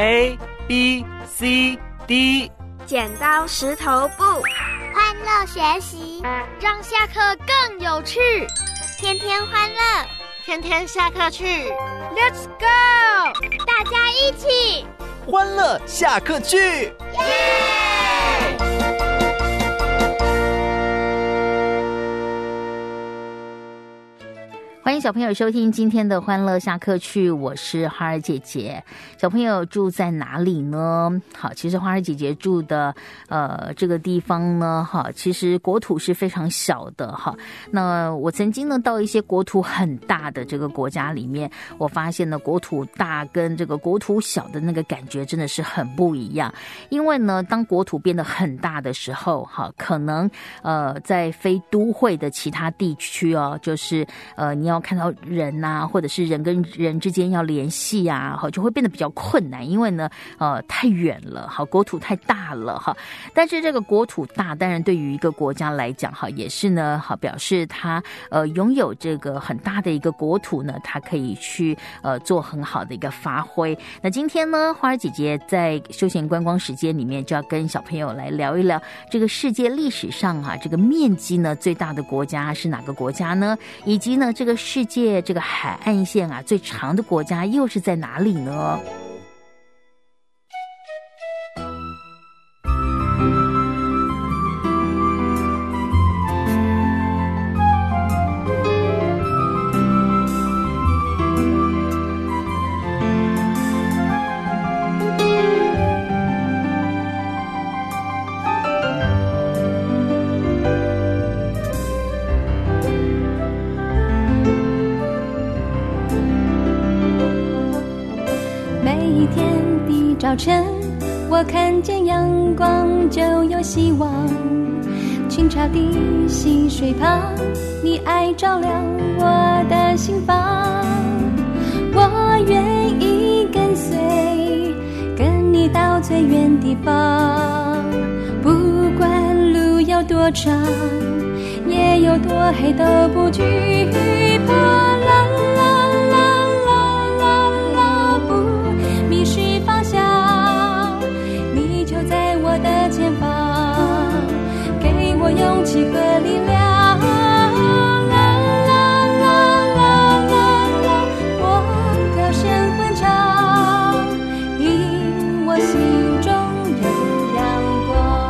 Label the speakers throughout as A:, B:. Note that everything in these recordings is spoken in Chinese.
A: A B C D。
B: 剪刀石头布，
C: 欢乐学习，
D: 让下课更有趣。
C: 天天欢乐，
D: 天天下课去。
B: Let's go！
C: 大家一起
A: 欢乐下课去，
C: 耶！
E: 欢迎小朋友收听今天的欢乐下课去，我是花儿姐姐。小朋友住在哪里呢？好，其实花儿姐姐住的这个地方呢，哈，其实国土是非常小的哈。那我曾经呢到一些国土很大的这个国家里面，我发现呢国土大跟这个国土小的那个感觉真的是很不一样。因为呢，当国土变得很大的时候，哈，可能在非都会的其他地区哦，就是你要看到人啊，或者是人跟人之间要联系啊，就会变得比较困难，因为呢太远了，好，国土太大了哈。但是这个国土大，当然对于一个国家来讲哈，也是呢好表示它拥有这个很大的一个国土呢，它可以去做很好的一个发挥。那今天呢，花儿姐姐在休闲观光时间里面就要跟小朋友来聊一聊这个世界历史上啊，这个面积呢最大的国家是哪个国家呢？以及呢这个世界这个海岸线啊最长的国家又是在哪里呢？
F: 早晨我看见阳光就有希望，清澈的溪水旁，你爱照亮我的心房。我愿意跟随，跟你到最远地方，不管路有多长，也有多黑都不惧怕。啦啦啦啦啦啦，不迷失方向，你就在我的前方，给我勇气和力量。啦啦啦啦啦啦，我高声欢唱，因我心中有阳光。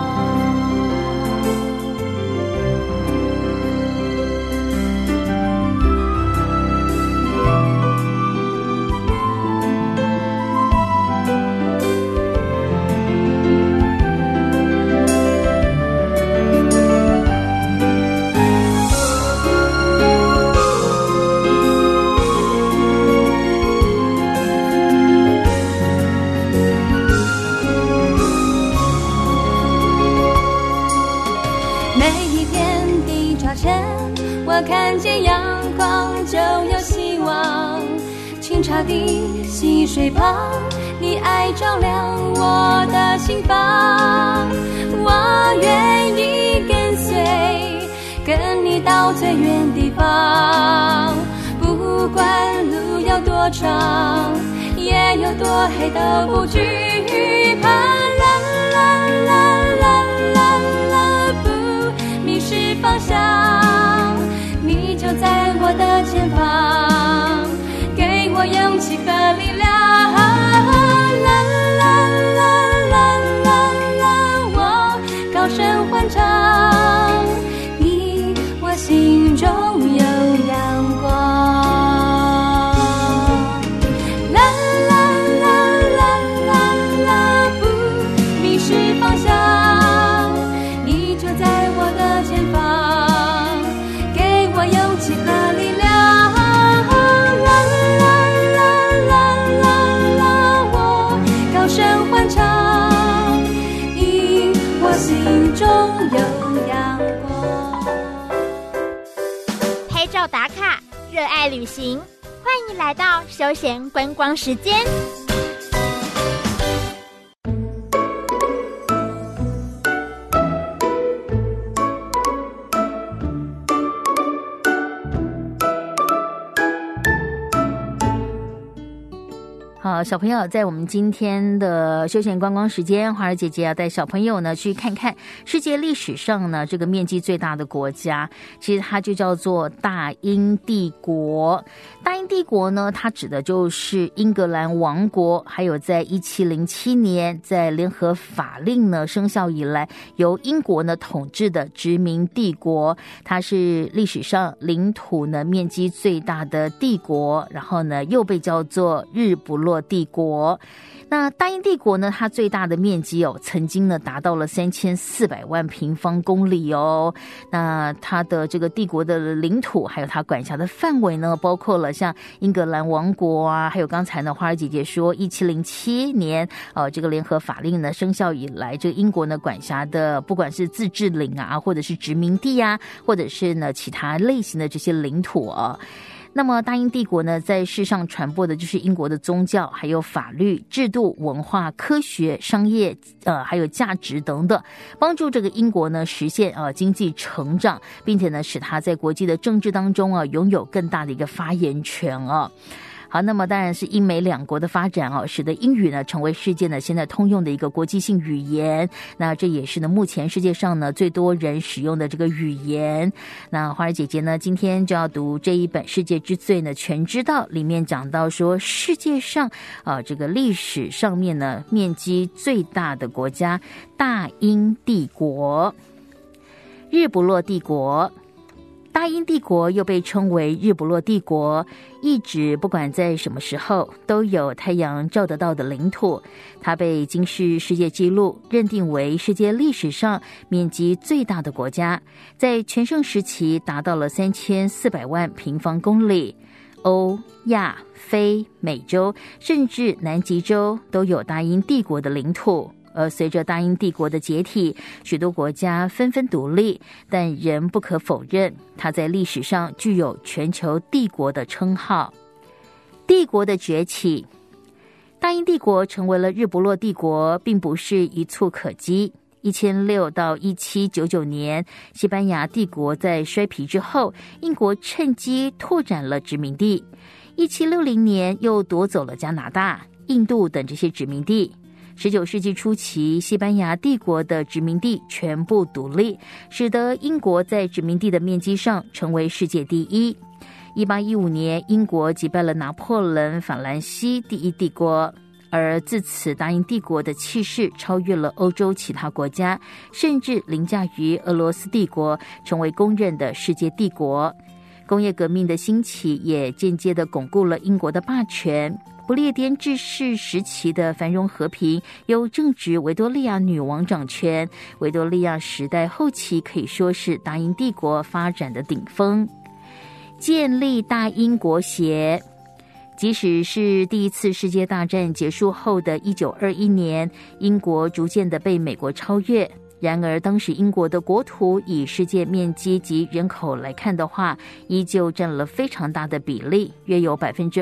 F: 我看见阳光就有希望，清澈的溪水旁，你爱照亮我的心房。我愿意跟随，跟你到最远地方，不管路有多长，也有多黑都不惧怕。啦啦啦啦啦啦，不迷失方向，你就在我的前方，给我勇气和力量。啦啦啦啦啦啦，我高声欢唱，因我心中有阳光。啦啦啦啦啦啦，不迷失方向，你就在我的前方，给我勇气和力量。啦啦啦啦啦啦，我高声欢唱，因我心中有阳光。
C: 拍照打卡，热爱旅行，欢迎来到休闲观光时间。
E: 好，小朋友，在我们今天的休闲观光时间，花儿姐姐要带小朋友呢去看看世界历史上呢这个面积最大的国家，其实它就叫做大英帝国。大英帝国呢，它指的就是英格兰王国，还有在1707年在联合法令呢生效以来，由英国呢统治的殖民帝国。它是历史上领土呢面积最大的帝国，然后呢又被叫做日不落帝国。那大英帝国呢，它最大的面积曾经呢达到了3400万平方公里哦。那它的这个帝国的领土还有它管辖的范围呢，包括了像英格兰王国啊，还有刚才呢花儿姐姐说1707年这个联合法令呢生效以来，这个英国呢管辖的不管是自治领啊，或者是殖民地啊，或者是呢其他类型的这些领土啊。那么大英帝国呢，在世上传播的就是英国的宗教，还有法律、制度、文化、科学、商业，还有价值等等，帮助这个英国呢实现经济成长，并且呢使它在国际的政治当中拥有更大的一个发言权啊。好，那么当然是英美两国的发展使得英语呢成为世界呢现在通用的一个国际性语言。那这也是呢目前世界上呢最多人使用的这个语言。那花儿姐姐呢今天就要读这一本《世界之最呢全知道》，里面讲到说世界上这个历史上面呢面积最大的国家大英帝国。日不落帝国，大英帝国又被称为日不落帝国，意指不管在什么时候都有太阳照得到的领土。它被金氏世界纪录认定为世界历史上面积最大的国家，在全盛时期达到了3400万平方公里。欧、亚、非、美洲甚至南极洲都有大英帝国的领土。而随着大英帝国的解体，许多国家纷纷独立，但仍不可否认，它在历史上具有全球帝国的称号。帝国的崛起，大英帝国成为了日不落帝国，并不是一蹴可及。1600到1799年，西班牙帝国在衰疲之后，英国趁机拓展了殖民地。1760年又夺走了加拿大、印度等这些殖民地。19世纪初期，西班牙帝国的殖民地全部独立，使得英国在殖民地的面积上成为世界第一。1815年，英国击败了拿破仑法兰西第一帝国，而自此大英帝国的气势超越了欧洲其他国家，甚至凌驾于俄罗斯帝国，成为公认的世界帝国。工业革命的兴起也间接地巩固了英国的霸权。不列颠治世时期的繁荣和平由正值维多利亚女王掌权，维多利亚时代后期可以说是大英帝国发展的顶峰。建立大英国协，即使是第一次世界大战结束后的1921年，英国逐渐的被美国超越。然而当时英国的国土以世界面积及人口来看的话，依旧占了非常大的比例，约有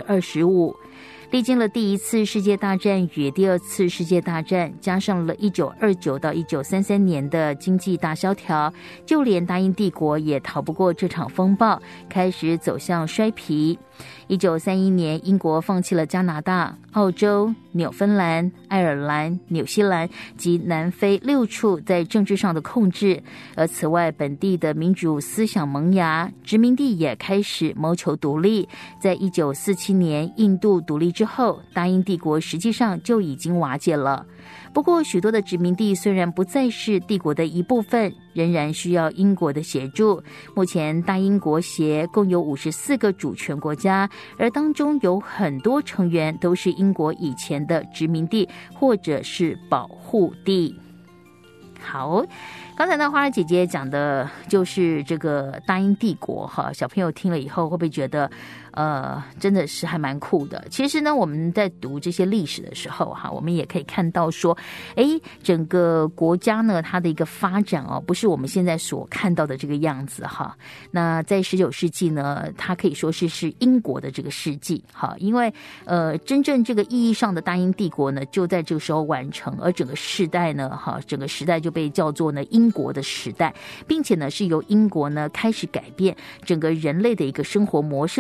E: 25%。历经了第一次世界大战与第二次世界大战，加上了1929到1933年的经济大萧条，就连大英帝国也逃不过这场风暴，开始走向衰疲。1931年，英国放弃了加拿大、澳洲、纽芬兰、爱尔兰、纽西兰及南非6处在政治上的控制，而此外本地的民主思想萌芽，殖民地也开始谋求独立。在1947年印度独立之后，大英帝国实际上就已经瓦解了。不过许多的殖民地虽然不再是帝国的一部分，仍然需要英国的协助。目前大英国协共有54个主权国家，而当中有很多成员都是英国以前的殖民地或者是保护地。好，刚才呢花儿姐姐讲的就是这个大英帝国哈，小朋友听了以后会不会觉得真的是还蛮酷的？其实呢我们在读这些历史的时候哈，我们也可以看到说整个国家呢它的一个发展不是我们现在所看到的这个样子哈。那在19世纪呢，它可以说是英国的这个世纪哈，因为真正这个意义上的大英帝国呢就在这个时候完成，而整个世代呢哈，整个时代就被叫做呢英国的时代，并且呢是由英国呢开始改变整个人类的一个生活模式的工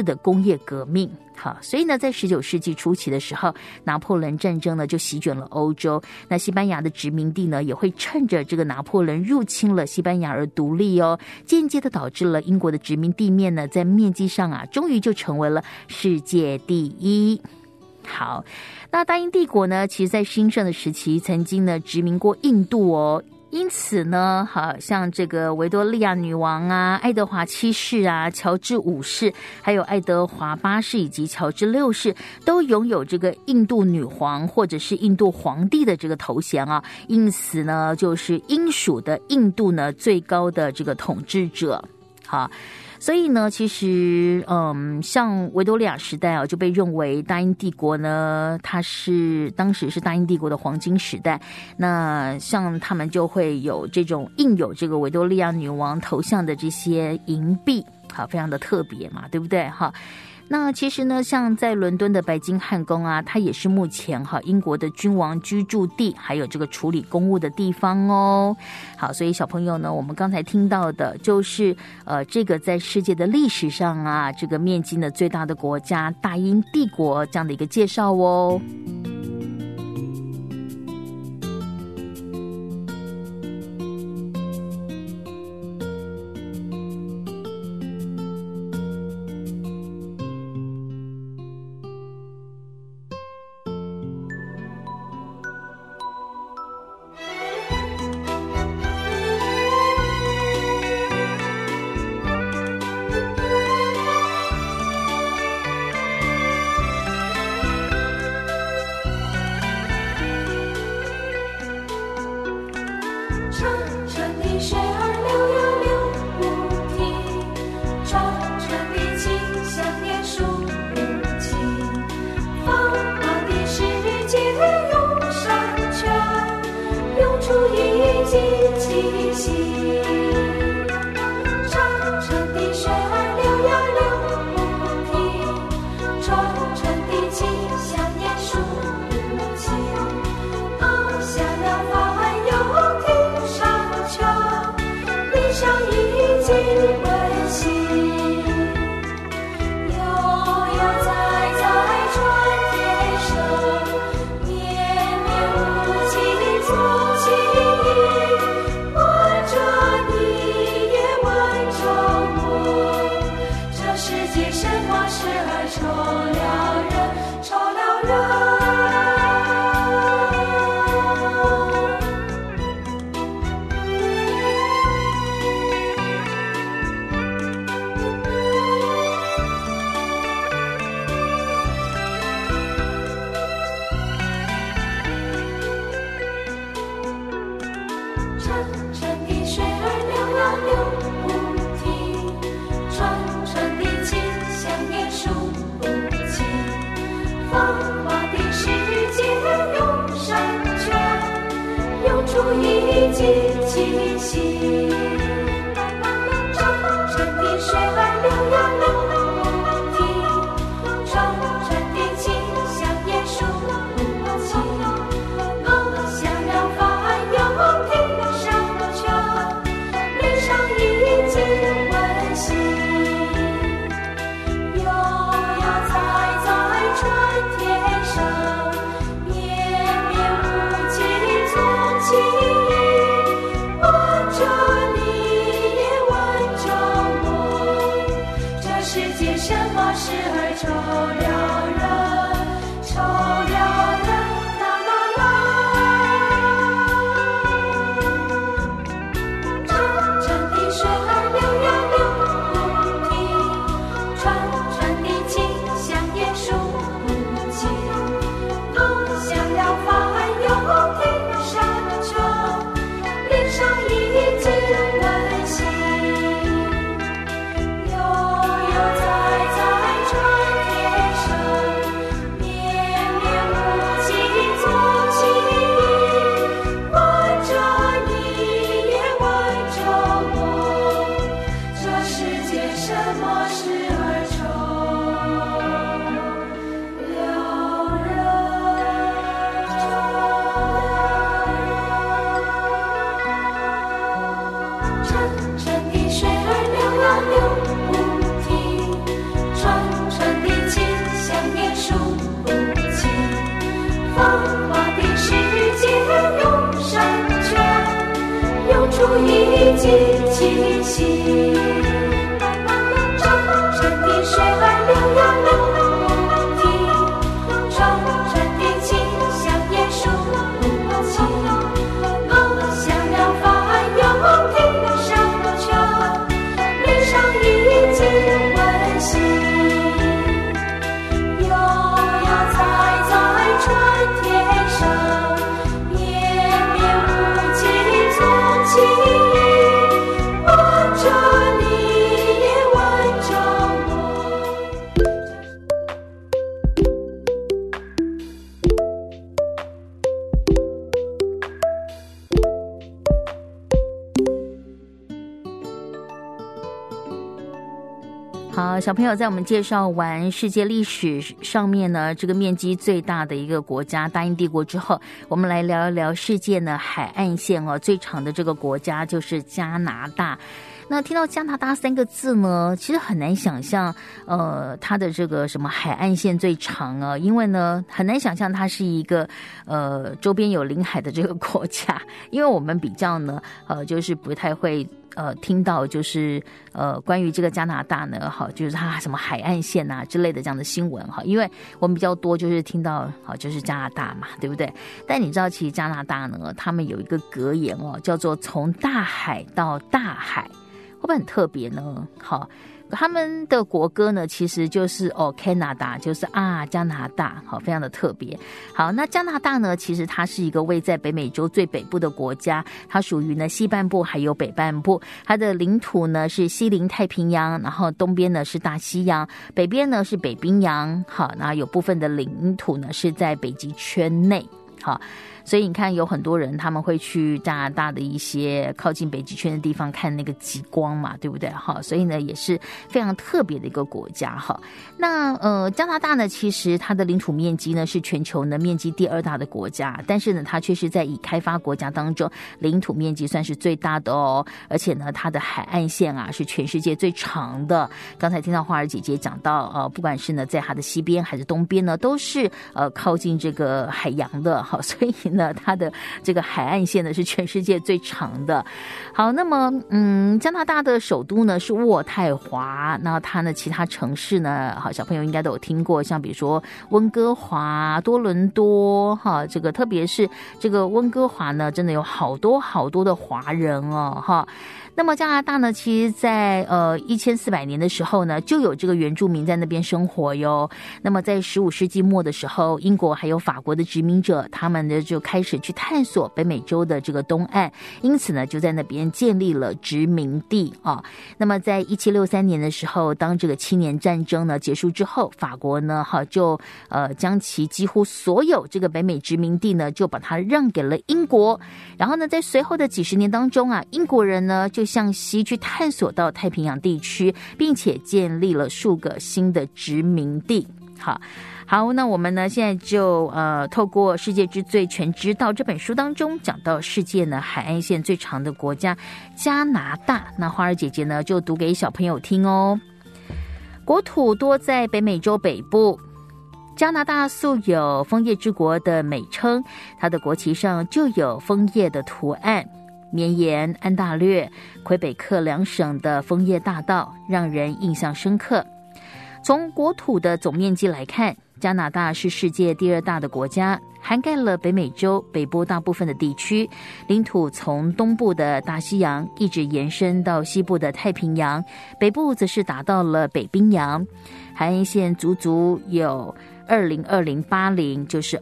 E: 业革命。好，所以呢，在19世纪初期的时候，拿破仑战争呢就席卷了欧洲。那西班牙的殖民地呢，也会趁着这个拿破仑入侵了西班牙而独立哦，间接的导致了英国的殖民地面呢，在面积上啊，终于就成为了世界第一。好，那大英帝国呢，其实在兴盛的时期，曾经呢殖民过印度哦。因此呢，好像这个维多利亚女王啊、爱德华7世啊、乔治5世，还有爱德华8世以及乔治6世，都拥有这个印度女皇或者是印度皇帝的这个头衔啊。因此呢，就是英属的印度呢最高的这个统治者。好。所以呢，其实像维多利亚时代啊，就被认为大英帝国呢，当时是大英帝国的黄金时代。那像他们就会有这种印有这个维多利亚女王头像的这些银币，好，非常的特别嘛，对不对？哈。那其实呢，像在伦敦的白金汉宫啊，它也是目前英国的君王居住地，还有这个处理公务的地方哦。好，所以小朋友呢，我们刚才听到的就是这个在世界的历史上啊，这个面积呢最大的国家大英帝国这样的一个介绍哦。
G: 这里
E: 好，小朋友，在我们介绍完世界历史上面呢，这个面积最大的一个国家大英帝国之后，我们来聊一聊世界呢海岸线最长的这个国家就是加拿大。那听到加拿大3个字呢，其实很难想象它的这个什么海岸线最长啊，因为呢很难想象它是一个周边有临海的这个国家，因为我们比较呢就是不太会听到就是关于这个加拿大呢就是它什么海岸线啊之类的这样的新闻因为我们比较多就是听到就是加拿大嘛，对不对？但你知道其实加拿大呢他们有一个格言叫做从大海到大海，会不会很特别呢？好，他们的国歌呢其实就是Canada， 就是加拿大，好，非常的特别。好，那加拿大呢其实它是一个位在北美洲最北部的国家，它属于呢西半部还有北半部，它的领土呢是西临太平洋，然后东边呢是大西洋，北边呢是北冰洋，好，那有部分的领土呢是在北极圈内，好。所以你看有很多人他们会去加拿大的一些靠近北极圈的地方看那个极光嘛，对不对？所以呢也是非常特别的一个国家。那加拿大呢其实它的领土面积呢是全球呢面积第2大的国家，但是呢它却是在已开发国家当中领土面积算是最大的而且呢它的海岸线是全世界最长的。刚才听到花儿姐姐讲到不管是呢在它的西边还是东边呢都是靠近这个海洋的，所以呢它的这个海岸线呢是全世界最长的。好，那么加拿大的首都呢是渥太华，那它呢其他城市呢小朋友应该都有听过，像比如说温哥华、多伦多这个特别是这个温哥华呢真的有好多好多的华人那么加拿大呢其实在1400年的时候呢就有这个原住民在那边生活哟。那么在15世纪末的时候，英国还有法国的殖民者他们呢就开始去探索北美洲的这个东岸，因此呢就在那边建立了殖民地那么在1763年的时候，当这个7年战争呢结束之后，法国呢就将其几乎所有这个北美殖民地呢就把它让给了英国。然后呢在随后的几十年当中英国人呢就向西去探索到太平洋地区，并且建立了数个新的殖民地。好，那我们呢现在就透过《世界之最全知道》这本书当中讲到世界呢海岸线最长的国家加拿大，那花儿姐姐呢就读给小朋友听国土多在北美洲北部，加拿大素有枫叶之国的美称，它的国旗上就有枫叶的图案。绵延安大略、魁北克2省的枫叶大道让人印象深刻。从国土的总面积来看，加拿大是世界第2大的国家，涵盖了北美洲北部大部分的地区，领土从东部的大西洋一直延伸到西部的太平洋，北部则是达到了北冰洋，海岸线足足有202,080，就是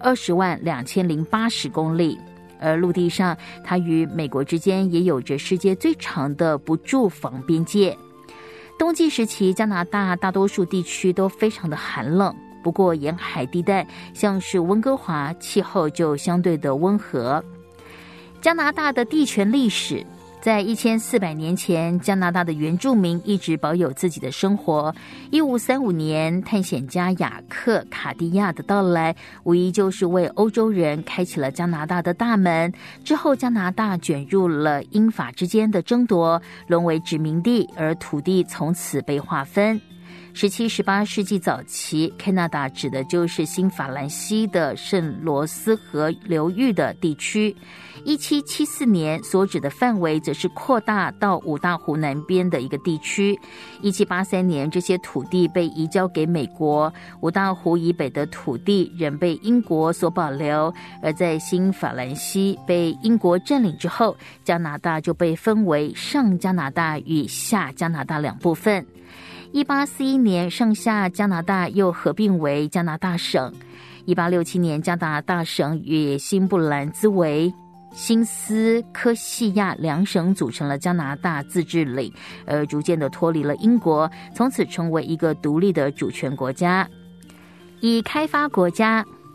E: 202080公里。而陆地上，它与美国之间也有着世界最长的不住房边界。冬季时期，加拿大大多数地区都非常的寒冷，不过沿海地带像是温哥华，气候就相对的温和。加拿大的地权历史，在1400年前，加拿大的原住民一直保有自己的生活。1535年，探险家雅克·卡蒂亚的到来，无疑就是为欧洲人开启了加拿大的大门。之后，加拿大卷入了英法之间的争夺，沦为殖民地，而土地从此被划分。17、18世纪早期 ，Canada 指的就是新法兰西的圣罗斯河流域的地区。1774年所指的范围则是扩大到五大湖南边的一个地区。1783年，这些土地被移交给美国，五大湖以北的土地仍被英国所保留。而在新法兰西被英国占领之后，加拿大就被分为上加拿大与下加拿大两部分。1841年，上下加拿大又合并为加拿大省。1867年，加拿大省与新布兰兹维、新斯科西亚两省组成了加拿大自治领，而逐渐的脱离了英国，从此成为一个独立的主权国家。已开发国家，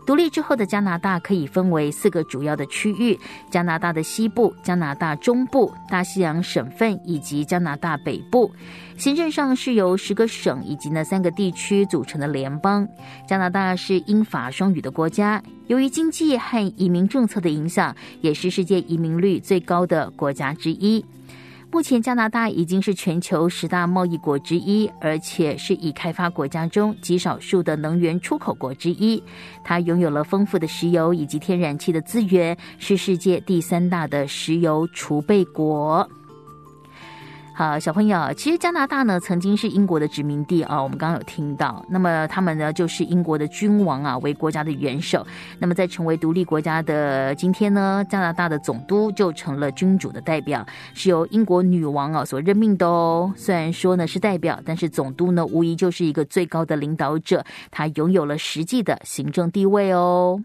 E: 独立之后的加拿大可以分为4个主要的区域：加拿大的西部、加拿大中部、大西洋省份以及加拿大北部。行政上是由10个省以及3个地区组成的联邦。加拿大是英法双语的国家，由于经济和移民政策的影响，也是世界移民率最高的国家之一。目前加拿大已经是全球10大贸易国之一，而且是已开发国家中极少数的能源出口国之一。它拥有了丰富的石油以及天然气的资源，是世界第3大的石油储备国。好，小朋友，其实加拿大呢曾经是英国的殖民地啊，我们刚刚有听到。那么他们呢就是英国的君王啊为国家的元首。那么在成为独立国家的今天呢，加拿大的总督就成了君主的代表，是由英国女王啊所任命的哦。虽然说呢是代表，但是总督呢无疑就是一个最高的领导者，他拥有了实际的行政地位哦。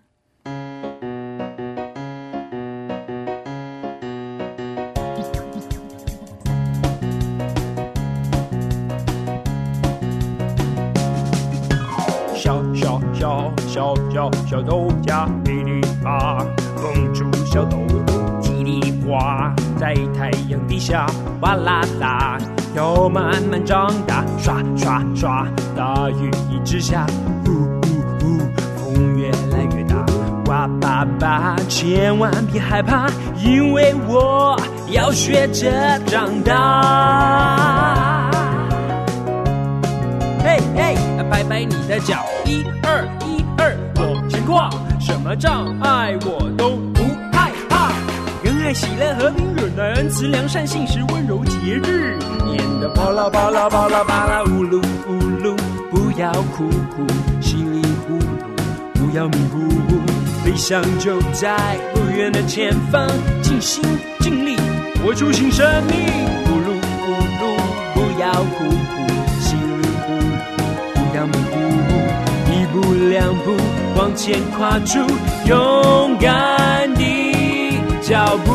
G: 小豆荚噼里啪，蹦出小豆豆叽里呱，在太阳底下哗啦啦，要慢慢长大，刷刷刷，大雨一直下，呜呜呜，风越来越大，哇爸爸，千万别害怕，因为我要学着长大。嘿嘿，拍拍你的脚，1、2、1、2，往前跨，什么障碍我都不害怕。仁爱、喜乐、和平、忍耐、恩慈、良善、信实、温柔、节制，念得巴拉巴拉巴拉巴拉，呜噜呜噜，不要哭哭，稀里糊涂，不要迷糊糊，理想就在不远的前方，尽心尽力活出新生命。呜噜呜噜，不要哭哭，稀里糊涂，不要迷糊糊，一步两步往前跨出勇敢的脚步。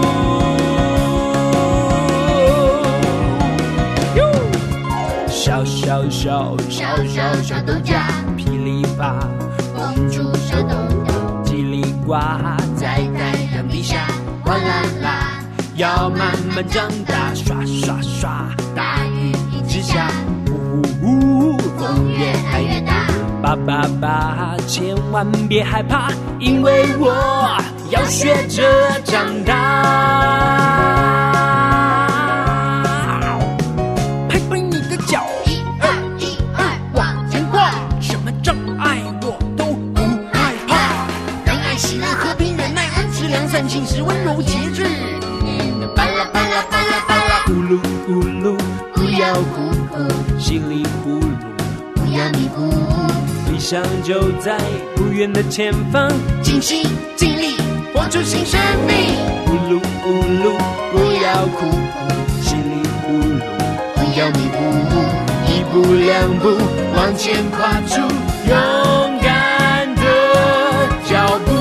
G: 小小小小小小豆荚，噼里啪，蹦出小豆豆，叽里呱，在太阳底下哗啦啦，要慢慢长大，刷刷刷，大雨一直下，呜呜呜，风越来越大，爸爸爸，千万别害怕，因为我要学着长大。拍拍你的脚，1、2、1、2，往前跨，什么障碍我都不害怕。仁爱、喜乐、和平、忍耐、恩慈、良善、信实、温柔、节制，念得巴拉巴拉巴拉巴拉，呜噜呜噜，不要哭哭，稀里糊涂，不要迷糊糊，理想就在不远的前方，尽心尽力活出新生命。呜噜呜噜，不要哭哭，稀里糊涂，不要迷糊糊，一步两步往前跨出勇敢的脚步。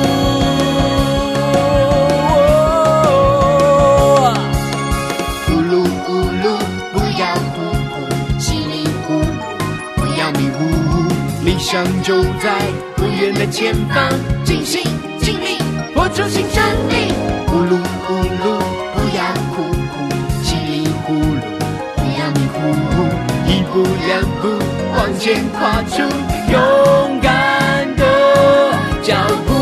G: 呜噜呜噜，不要哭哭，稀里糊涂，不要迷糊糊，理想就在不远的前方，尽心尽力活出新生命。呜噜呜噜，不要哭哭，稀里糊涂，不要迷糊糊，一步两步往前跨出勇敢的脚步。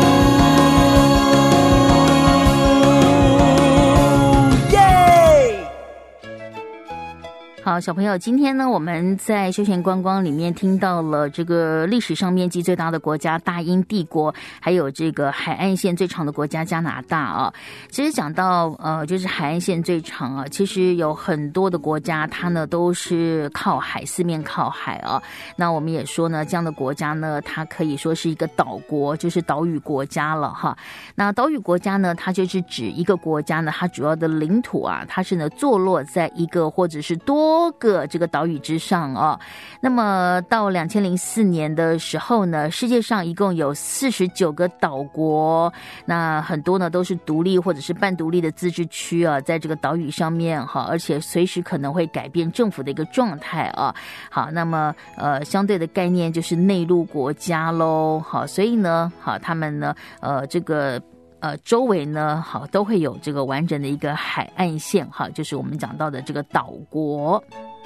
E: 好，小朋友，今天呢，我们在休闲观光里面听到了这个历史上面积最大的国家大英帝国，还有这个海岸线最长的国家加拿大啊。其实讲到就是海岸线最长啊，其实有很多的国家它呢都是靠海，四面靠海啊。那我们也说呢，这样的国家呢，它可以说是一个岛国，就是岛屿国家了哈。那岛屿国家呢，它就是指一个国家呢，它主要的领土啊，它是呢坐落在一个或者是多多个这个岛屿之上哦。那么到2004年的时候呢，世界上一共有49个岛国，那很多呢都是独立或者是半独立的自治区啊，在这个岛屿上面哈，而且随时可能会改变政府的一个状态啊。好，那么相对的概念就是内陆国家咯。好，所以呢，好，他们呢这个周围呢，好，都会有这个完整的一个海岸线，哈，就是我们讲到的这个岛国。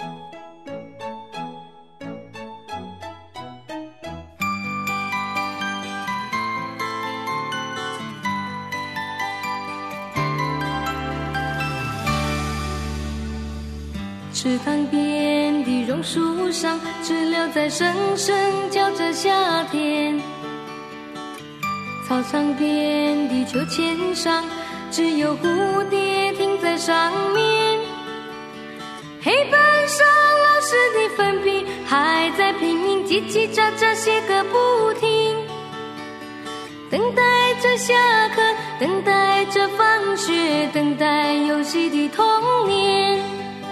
F: 池塘边的榕树上，知了在声声叫着夏天。草场边的秋千上，只有蝴蝶停在上面。黑板上老师的粉笔还在拼命叽叽喳喳写个不停，等待着下课，等待着放学，等待游戏的童年。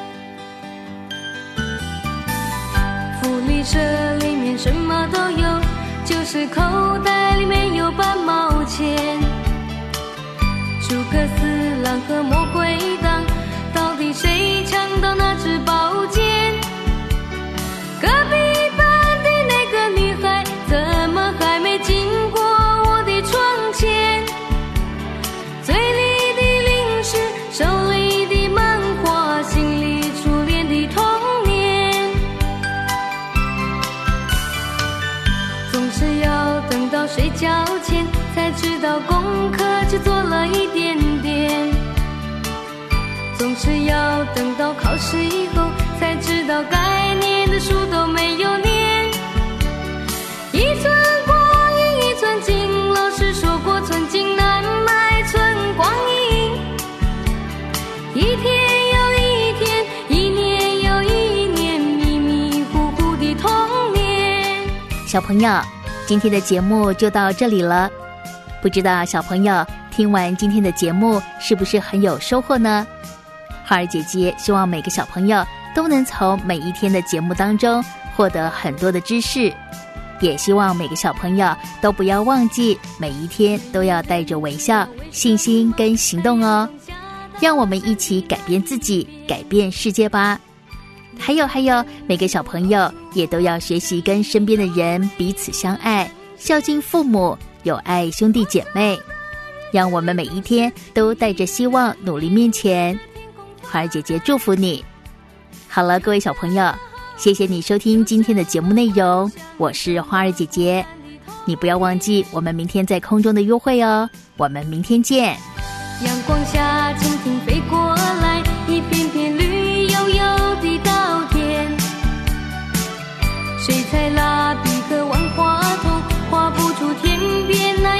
F: 福利社里面什么都有，就是口袋里面有半毛钱。诸葛四郎和魔鬼党，到底谁抢到那支宝剑？隔壁班的那个女孩，怎么还没经过我的窗前？嘴里的零食，手里的漫画，心里初恋的童年。总是要等到睡觉前，才知道功课只做了一点点。总是要等到考试以后，才知道该念的书都没有念。一寸光阴一寸金，老师说过寸金难买寸光阴。一天又一天，一年又一年，迷迷糊糊的童年。
E: 小朋友，今天的节目就到这里了。不知道小朋友听完今天的节目是不是很有收获呢？花儿姐姐希望每个小朋友都能从每一天的节目当中获得很多的知识，也希望每个小朋友都不要忘记每一天都要带着微笑、信心跟行动哦。让我们一起改变自己，改变世界吧。还有，每个小朋友也都要学习跟身边的人彼此相爱，孝敬父母，有爱兄弟姐妹。让我们每一天都带着希望努力面前。花儿姐姐祝福你。好了，各位小朋友，谢谢你收听今天的节目内容，我是花儿姐姐。你不要忘记我们明天在空中的约会哦，我们明天见。
F: 阳光下蜻蜓飞过来，一片片绿油油的稻田。水彩蜡笔和万花筒画不出天边那